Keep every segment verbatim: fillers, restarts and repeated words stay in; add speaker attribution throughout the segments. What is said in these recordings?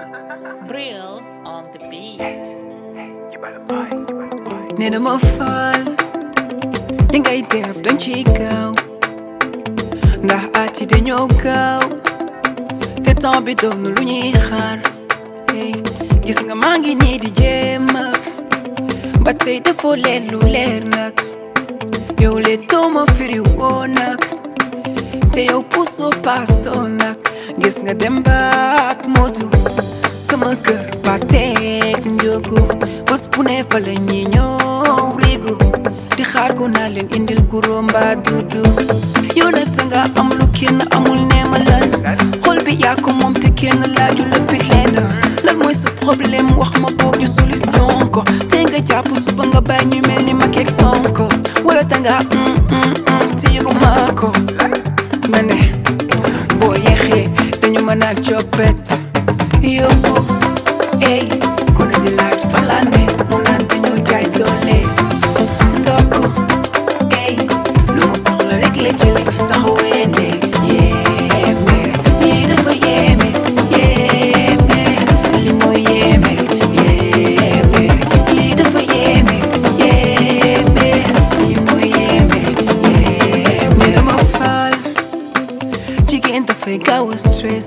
Speaker 1: Brill on the beat.
Speaker 2: Nena ma fall li ngay def dañ ci gaaw ndax at yi dañoo gaaw te temps bi doon lu ñuy xaar hey gis nga maa ngi nii di jéem ak ba tey defoo leen lu leer nag yow le tooma firi woo nag te yow puso paasoo nag gis nga dem baak modu sama kër ba teeg njogu bés bu ne fa la ñi ñëw rigu di xaar ko naa leen indil guro mbaa dudu yow nag tanga am lu kenn amul neema lan xol bi yaa ko moom te kenn laaju la fi leen lan mooy sa problème wax ma boog ñu solution ko te nga jàpp suba nga bàyyi ñu mel ni ma keeg sonko wala tanga mm mm mm te yëgu maa ko ma ne boo yeexee dañu mën a coppet yóbbu ey ku ne di laaj falane mu naan dañoo jaay doole ndokk ey lu mu soxla rek la jële taxawee ne yéeme lii dafa yéeme yéeme li mooy yéeme yéeme lii dafa yéeme yéeme li mooy yéeme yéeme dama faal jigéen dafay gaaw a stress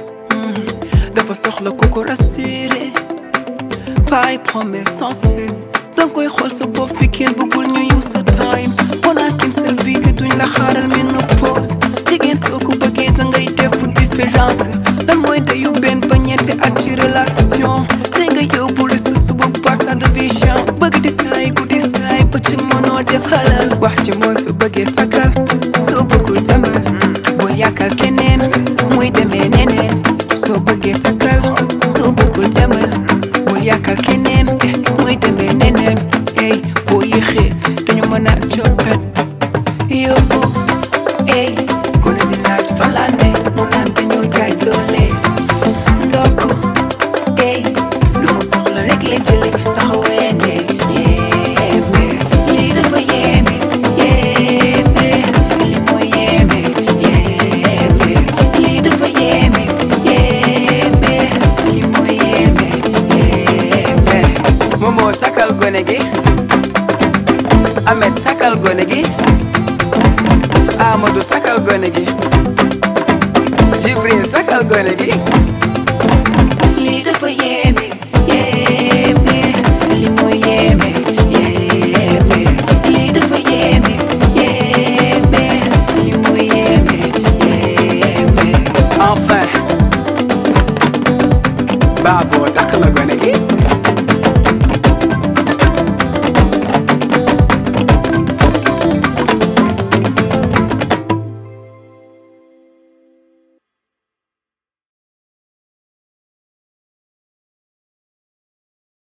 Speaker 2: dafa soxla ku ko rassuré pas ay promesse sans cesse danga koy xool sa bopp fi kenn bëggul ñu use sa time on a qu'une seule vie te duñ la xaaral ménopause jigéen soo ko bëggee dangay def différence lan mooy dayu benn ba ñeenti at ci relation te nga yóbbu reste suba par sa division bëgg di saay guddi saay bëccëg mënoo def halal wax ci mooy soo bëggee takkal soo bëggul demal bul yàkkal keneen muy demee neneen soo bëggee takkal soo bëggul demal bul yàkkal keneen muy demee neneen ey boo yéexee dañu mën a coppet yóbbu ey ku ne di laaj falane mu naan dañoo jaay doole ndokk ey lu mu soxla rek la jële taxawee ne yéeme lii dafa yéeme yéeme li mooy yéeme yéeme lii dafa yéeme Momo takal gone gi Ahmed takal gone gi Amadou takal gone gi Jibril takal gone gi